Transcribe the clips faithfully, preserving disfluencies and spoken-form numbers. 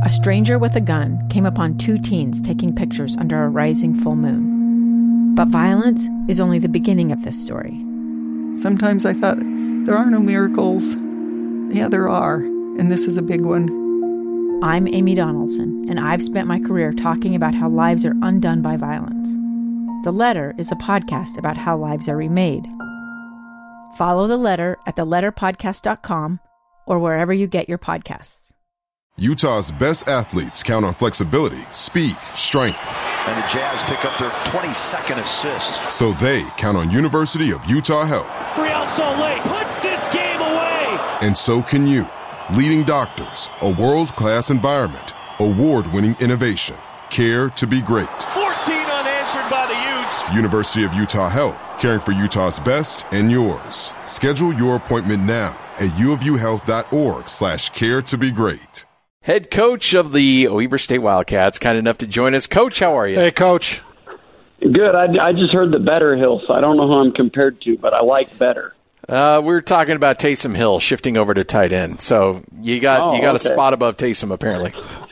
a stranger with a gun came upon two teens taking pictures under a rising full moon. But violence is only the beginning of this story. Sometimes I thought, there are no miracles. Yeah, there are, and this is a big one. I'm Amy Donaldson, and I've spent my career talking about how lives are undone by violence. The Letter is a podcast about how lives are remade. Follow The Letter at the letter podcast dot com or wherever you get your podcasts. Utah's best athletes count on flexibility, speed, strength. And the Jazz pick up their twenty-second assist. So they count on University of Utah Health. Real Salt Lake puts this game away. And so can you. Leading doctors, a world-class environment, award-winning innovation, care to be great. fourteen unanswered by the Utes. University of Utah Health, caring for Utah's best and yours. Schedule your appointment now at uofuhealth.org slash care to be great. Head coach of the Weber State Wildcats, kind enough to join us. Coach, how are you? Hey, Coach. Good. I, I just heard the Better Hill, so I don't know who I'm compared to, but I like Better. Uh, we're talking about Taysom Hill shifting over to tight end. So you got oh, you got okay. a spot above Taysom, apparently.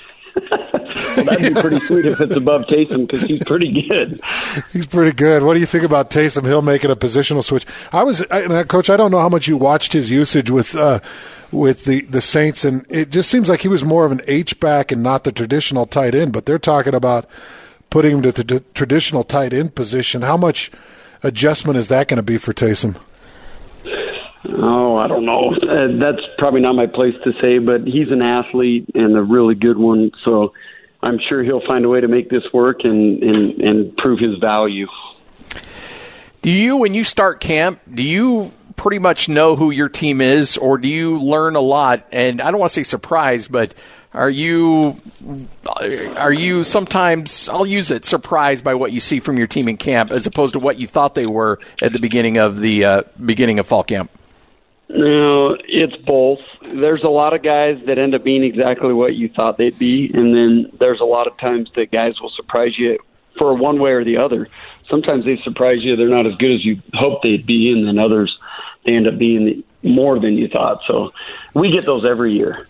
Well, that'd be pretty sweet if it's above Taysom because he's pretty good. He's pretty good. What do you think about Taysom Hill making a positional switch? I was, I, Coach, I don't know how much you watched his usage with uh, with the, the Saints, and it just seems like he was more of an H-back and not the traditional tight end, but they're talking about putting him to the t- traditional tight end position. How much adjustment is that going to be for Taysom? Oh, I don't know. Uh, that's probably not my place to say, but he's an athlete and a really good one, so I'm sure he'll find a way to make this work and, and, and prove his value. Do you, when you start camp, do you pretty much know who your team is, or do you learn a lot? And I don't want to say surprised, but are you are you sometimes, I'll use it, surprised by what you see from your team in camp as opposed to what you thought they were at the beginning of the uh, beginning of fall camp? No, it's both. There's a lot of guys that end up being exactly what you thought they'd be, and then there's a lot of times that guys will surprise you for one way or the other. Sometimes they surprise you, they're not as good as you hoped they'd be, and then others, they end up being more than you thought. So we get those every year.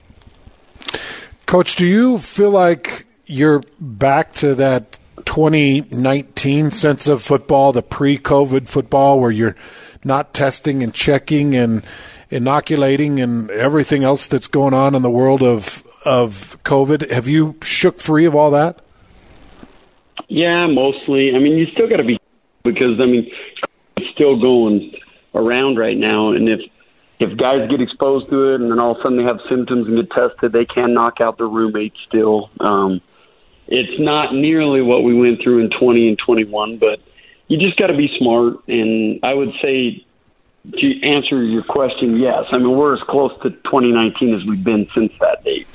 Coach, do you feel like you're back to that twenty nineteen sense of football, the pre-COVID football, where you're not testing and checking and inoculating and everything else that's going on in the world of of COVID? Have you shook free of all that? Yeah, mostly. I mean, you still got to be, because, I mean, it's still going around right now, and if if guys get exposed to it and then all of a sudden they have symptoms and get tested, they can knock out their roommates still. Um, it's not nearly what we went through in twenty and twenty-one, but you just got to be smart, and I would say, to answer your question, yes. I mean, we're as close to twenty nineteen as we've been since that date.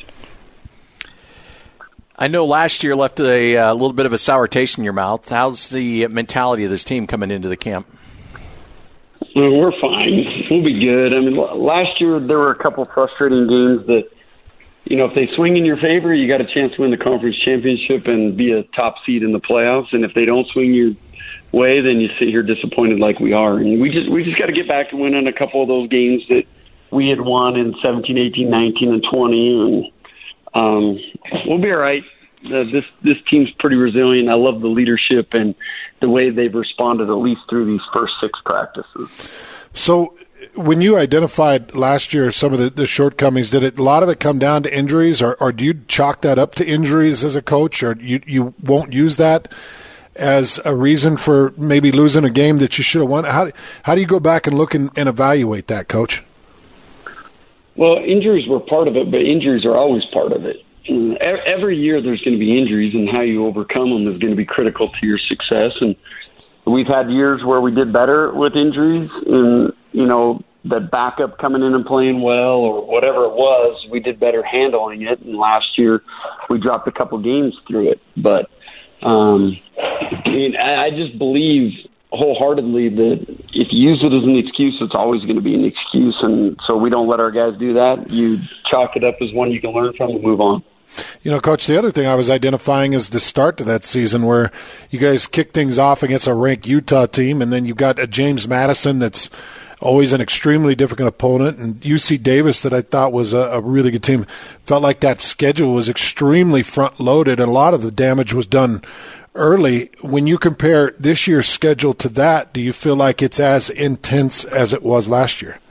I know last year left a, a little bit of a sour taste in your mouth. How's the mentality of this team coming into the camp? Well, we're fine. We'll be good. I mean, last year there were a couple frustrating games that, you know, if they swing in your favor, you got a chance to win the conference championship and be a top seed in the playoffs. And if they don't swing your way, then you sit here disappointed like we are. And we just we just got to get back to winning a couple of those games that we had won in seventeen, eighteen, nineteen, and twenty. And um, we'll be all right. Uh, this this team's pretty resilient. I love the leadership and the way they've responded, at least through these first six practices. So when you identified last year some of the, the shortcomings, did it, a lot of it come down to injuries, or, or do you chalk that up to injuries as a coach, or you, you won't use that as a reason for maybe losing a game that you should have won? How, how do you go back and look and, and evaluate that, Coach? Well, injuries were part of it, but injuries are always part of it. Every year there's going to be injuries, and how you overcome them is going to be critical to your success. And we've had years where we did better with injuries, and, you know, the backup coming in and playing well or whatever it was, we did better handling it. And last year we dropped a couple games through it. But um, I mean, I just believe wholeheartedly that if you use it as an excuse, it's always going to be an excuse. And so we don't let our guys do that. You chalk it up as one you can learn from and move on. You know, Coach, the other thing I was identifying is the start to that season where you guys kicked things off against a ranked Utah team, and then you've got a James Madison that's always an extremely difficult opponent. And U C Davis, that I thought was a, a really good team, felt like that schedule was extremely front-loaded, and a lot of the damage was done early. When you compare this year's schedule to that, do you feel like it's as intense as it was last year?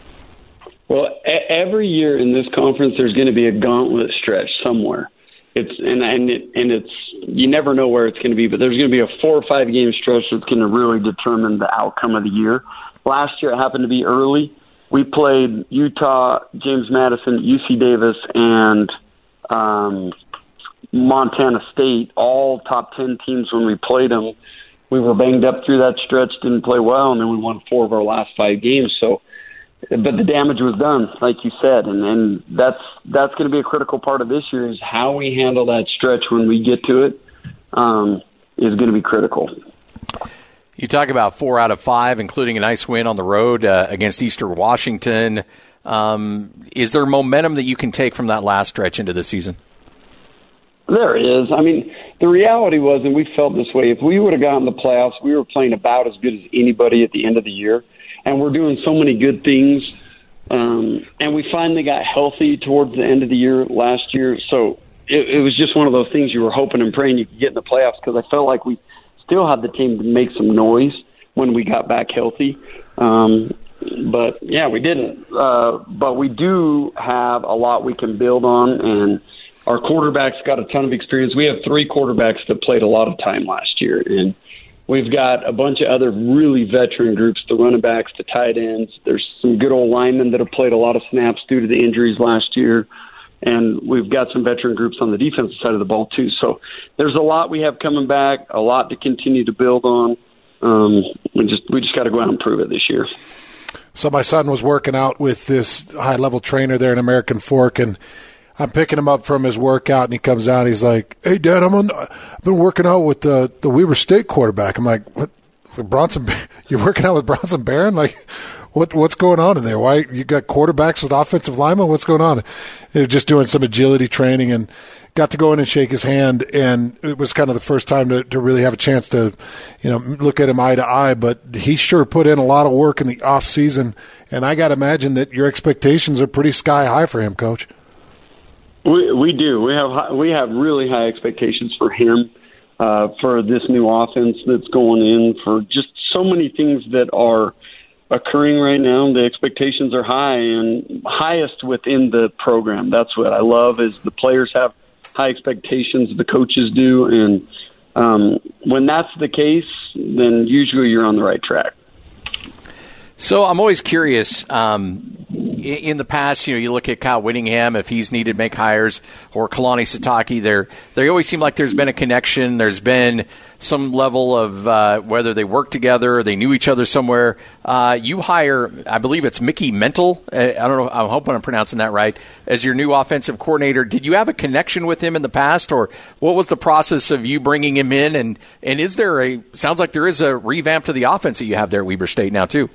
Well, a- every year in this conference, there's going to be a gauntlet stretch somewhere. It's and and it, and it's you never know where it's going to be, but there's going to be a four or five game stretch that's going to really determine the outcome of the year. Last year, it happened to be early. We played Utah, James Madison, U C Davis, and um, Montana State, all top ten teams when we played them. We were banged up through that stretch, didn't play well, and then we won four of our last five games. So, but the damage was done, like you said, and, and that's that's going to be a critical part of this year is how we handle that stretch when we get to it um, is going to be critical. You talk about four out of five, including a nice win on the road uh, against Eastern Washington. Um, is there momentum that you can take from that last stretch into the season? There is. I mean, the reality was, and we felt this way, if we would have gotten the playoffs, we were playing about as good as anybody at the end of the year. And we're doing so many good things. Um, and we finally got healthy towards the end of the year last year. So it, it was just one of those things you were hoping and praying you could get in the playoffs, because I felt like we still had the team to make some noise when we got back healthy. Um, but, yeah, we didn't. Uh, but we do have a lot we can build on, and our quarterbacks got a ton of experience. We have three quarterbacks that played a lot of time last year, and we've got a bunch of other really veteran groups, the running backs, the tight ends. There's some good old linemen that have played a lot of snaps due to the injuries last year. And we've got some veteran groups on the defensive side of the ball, too. So there's a lot we have coming back, a lot to continue to build on. Um, we just we just got to go out and prove it this year. So my son was working out with this high-level trainer there in American Fork, and I'm picking him up from his workout, and he comes out. He's like, "Hey, Dad, I'm on. I've been working out with the the Weber State quarterback." I'm like, "What? Bronson? You're working out with Bronson Barron? Like, what? What's going on in there? Why you got quarterbacks with offensive linemen? What's going on?" They're just doing some agility training, and got to go in and shake his hand. And it was kind of the first time to, to really have a chance to, you know, look at him eye to eye. But he sure put in a lot of work in the off season, and I got to imagine that your expectations are pretty sky high for him, Coach. We we do. We have high, we have really high expectations for him, uh, for this new offense that's going in, for just so many things that are occurring right now. The expectations are high and highest within the program. That's what I love is the players have high expectations, the coaches do, and um, when that's the case, then usually you're on the right track. So I'm always curious. Um, in the past, you know, you look at Kyle Whittingham, if he's needed to make hires, or Kalani Sitake, there they always seem like there's been a connection. There's been some level of uh, whether they work together or they knew each other somewhere. Uh, you hire, I believe it's Mickey Mental. I don't know. I'm hoping I'm pronouncing that right. As your new offensive coordinator, did you have a connection with him in the past, or what was the process of you bringing him in? And and is there a? Sounds like there is a revamp to the offense that you have there at Weber State now too.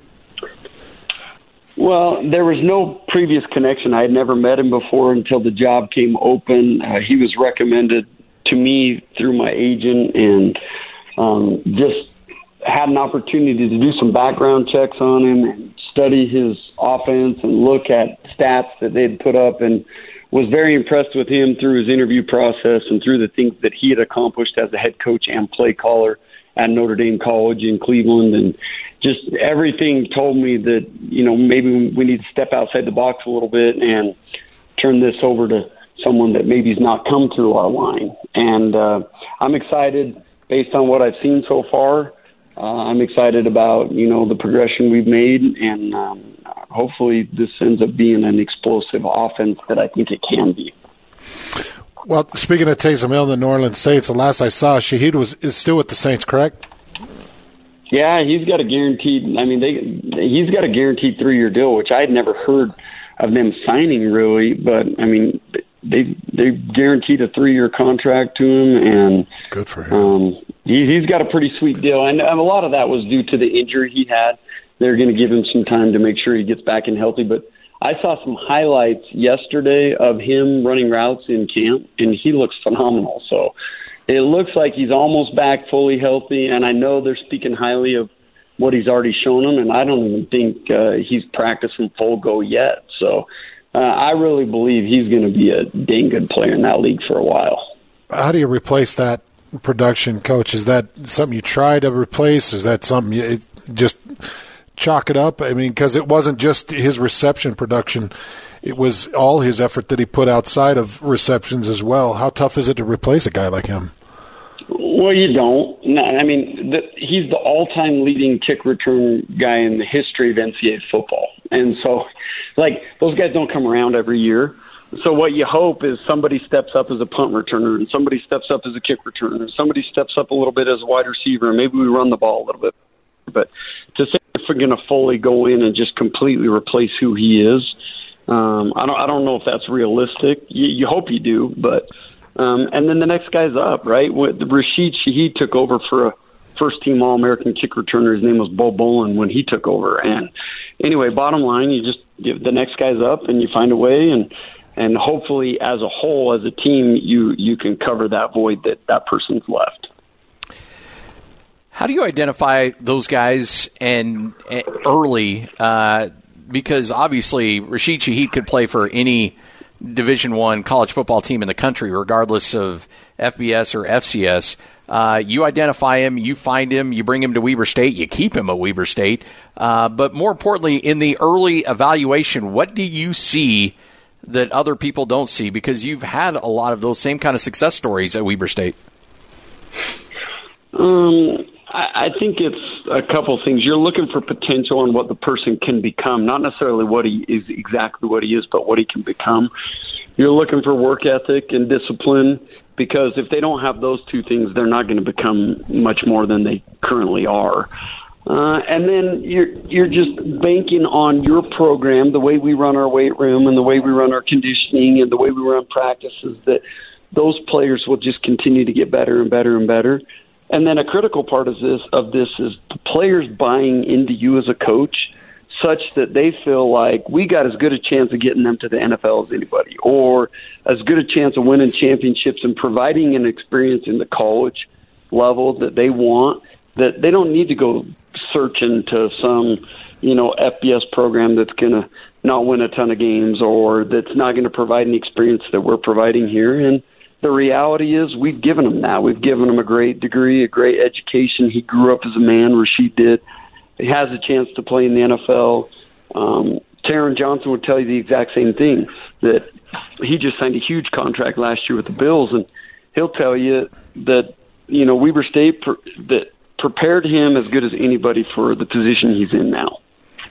Well, there was no previous connection. I had never met him before until the job came open. Uh, he was recommended to me through my agent, and um, just had an opportunity to do some background checks on him and study his offense and look at stats that they'd put up, and was very impressed with him through his interview process and through the things that he had accomplished as a head coach and play caller at Notre Dame College in Cleveland. And just everything told me that, you know, maybe we need to step outside the box a little bit and turn this over to someone that maybe's not come through our line. And uh, I'm excited based on what I've seen so far. Uh, I'm excited about, you know, the progression we've made, and um, hopefully this ends up being an explosive offense that I think it can be. Well, speaking of Taysom Hill and the New Orleans Saints, the last I saw, Shaheed was is still with the Saints, correct? Yeah, he's got a guaranteed. I mean, they he's got a guaranteed three-year deal, which I had never heard of them signing really. But I mean, they they guaranteed a three-year contract to him, and good for him. Um, he, he's got a pretty sweet deal, and, and a lot of that was due to the injury he had. They're going to give him some time to make sure he gets back and healthy, but I saw some highlights yesterday of him running routes in camp, and he looks phenomenal. So it looks like he's almost back fully healthy, and I know they're speaking highly of what he's already shown them, and I don't even think uh, he's practicing full go yet. So uh, I really believe he's going to be a dang good player in that league for a while. How do you replace that production, Coach? Is that something you try to replace? Is that something you it, just chalk it up? I mean, because it wasn't just his reception production. It was all his effort that he put outside of receptions as well. How tough is it to replace a guy like him? Well, you don't. No, I mean, the, he's the all-time leading kick return guy in the history of N C double A football. And so, like, those guys don't come around every year. So what you hope is somebody steps up as a punt returner, and somebody steps up as a kick returner, and somebody steps up a little bit as a wide receiver, and maybe we run the ball a little bit. But to say if we're going to fully go in and just completely replace who he is, um, I don't I don't know if that's realistic. You, you hope you do, but um, and then the next guy's up, right? When Rashid Shaheed took over for a first-team All-American kick returner. His name was Bo Bolin when he took over. And anyway, bottom line, you just give the next guy's up, and you find a way, and and hopefully, as a whole, as a team, you you can cover that void that that person's left. How do you identify those guys and, and early? Uh, because obviously, Rashid Shaheed could play for any Division I college football team in the country, regardless of F B S or F C S. Uh, you identify him, you find him, you bring him to Weber State, you keep him at Weber State. Uh, but more importantly, in the early evaluation, what do you see that other people don't see? Because you've had a lot of those same kind of success stories at Weber State. Um, I, I think it's a couple things. You're looking for potential in what the person can become, not necessarily what he is exactly what he is, but what he can become. You're looking for work ethic and discipline, because if they don't have those two things, they're not going to become much more than they currently are. Uh, and then you're you're just banking on your program, the way we run our weight room and the way we run our conditioning and the way we run practices, that those players will just continue to get better and better and better. And then a critical part of this of this is the players buying into you as a coach, such that they feel like we got as good a chance of getting them to the N F L as anybody, or as good a chance of winning championships and providing an experience in the college level that they want, that they don't need to go searching to some, you know, F B S program that's going to not win a ton of games or that's not going to provide an experience that we're providing here. And the reality is we've given him that. We've given him a great degree, a great education. He grew up as a man, Rashid did. He has a chance to play in the N F L. Um, Taron Johnson would tell you the exact same thing, that he just signed a huge contract last year with the Bills, and he'll tell you that, you know, Weber State per, that prepared him as good as anybody for the position he's in now.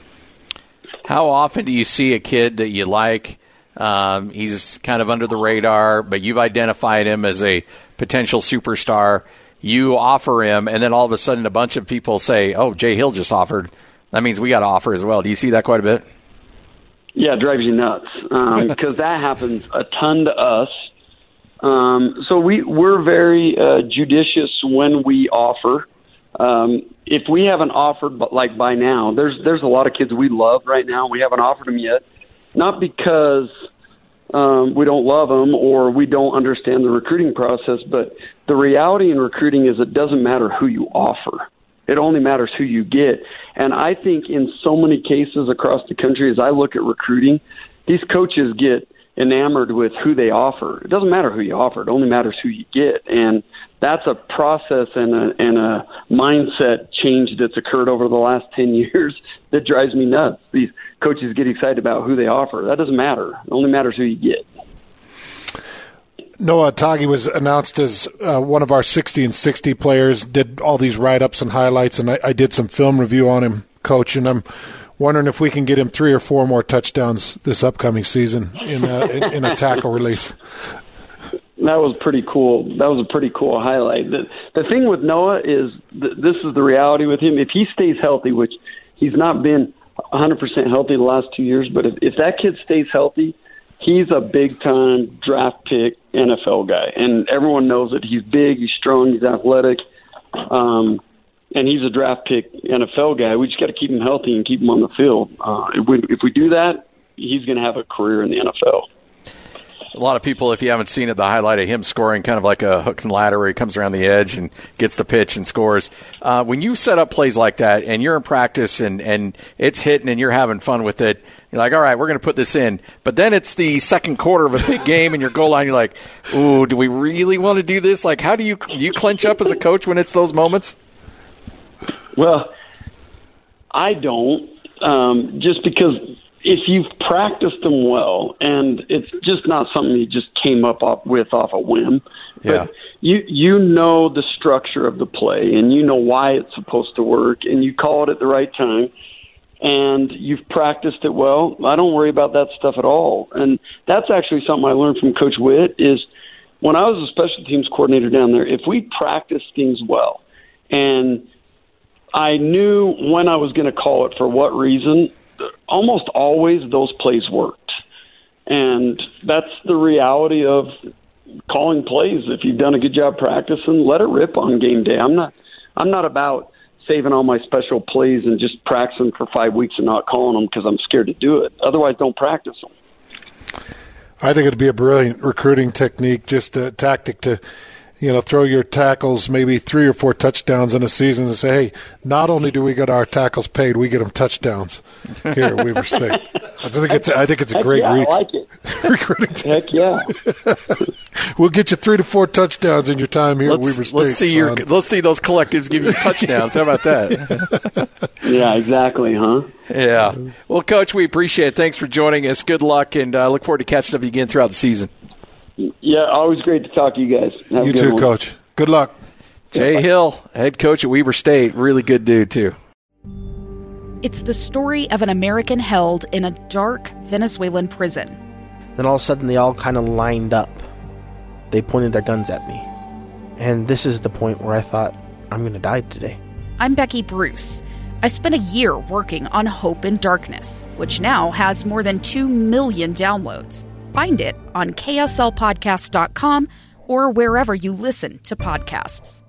How often do you see a kid that you like? Um, he's kind of under the radar, but you've identified him as a potential superstar. You offer him, and then all of a sudden a bunch of people say, oh, Jay Hill just offered. That means we got to offer as well. Do you see that quite a bit? Yeah, it drives you nuts, um, because that happens a ton to us. Um, so we, we're very uh, judicious when we offer. Um, if we haven't offered, but like by now, there's there's a lot of kids we love right now. We haven't offered them yet, not because um, we don't love them or we don't understand the recruiting process, but the reality in recruiting is it doesn't matter who you offer. It only matters who you get. And I think in so many cases across the country, as I look at recruiting, these coaches get enamored with who they offer. It doesn't matter who you offer. It only matters who you get. And that's a process and a, and a mindset change that's occurred over the last ten years that drives me nuts. These coaches get excited about who they offer. That doesn't matter. It only matters who you get. Noah Atagi was announced as uh, one of our sixty and sixty players, did all these write-ups and highlights, and I, I did some film review on him, Coach, and I'm wondering if we can get him three or four more touchdowns this upcoming season in a, in, in a tackle release. That was pretty cool. That was a pretty cool highlight. The, the thing with Noah is th- this is the reality with him. If he stays healthy, which he's not been one hundred percent healthy the last two years, but if, if that kid stays healthy, he's a big-time draft pick N F L guy. And everyone knows it. He's big, he's strong, he's athletic, um, and he's a draft pick N F L guy. We just got to keep him healthy and keep him on the field. Uh, if we, if we do that, he's going to have a career in the N F L. A lot of people, if you haven't seen it, the highlight of him scoring kind of like a hook and ladder where he comes around the edge and gets the pitch and scores. Uh, when you set up plays like that and you're in practice and, and it's hitting and you're having fun with it, you're like, all right, we're going to put this in. But then it's the second quarter of a big game and your goal line, you're like, ooh, do we really want to do this? Like, how do you, do you clench up as a coach when it's those moments? Well, I don't, um, just because if you've practiced them well, and it's just not something you just came up off, with off a whim, yeah. but you you know the structure of the play, and you know why it's supposed to work, and you call it at the right time, and you've practiced it well, I don't worry about that stuff at all. And that's actually something I learned from Coach Witt is when I was a special teams coordinator down there, if we practice things well, and I knew when I was going to call it for what reason, almost always those plays worked. And that's the reality of calling plays. If you've done a good job practicing, let it rip on game day. I'm not I'm not about saving all my special plays and just practicing for five weeks and not calling them because I'm scared to do it. Otherwise, don't practice them. I think it'd be a brilliant recruiting technique, just a tactic to, you know, throw your tackles maybe three or four touchdowns in a season and say, hey, not only do we get our tackles paid, we get them touchdowns here at Weber State. I think it's, I think it's a Heck great yeah, re- I like it. recruiting Heck yeah. We'll get you three to four touchdowns in your time here let's, at Weber State. Let's see, your, let's see those collectives give you touchdowns. How about that? Yeah, exactly, huh? Yeah. Well, Coach, we appreciate it. Thanks for joining us. Good luck, and I uh, look forward to catching up with you again throughout the season. Yeah, always great to talk to you guys. Have you a good too, one. Coach. Good luck. Jay Hill, head coach at Weber State. Really good dude, too. It's the story of an American held in a dark Venezuelan prison. Then all of a sudden, they all kind of lined up. They pointed their guns at me. And this is the point where I thought, I'm going to die today. I'm Becky Bruce. I spent a year working on Hope in Darkness, which now has more than two million downloads. Find it on K S L podcast dot com or wherever you listen to podcasts.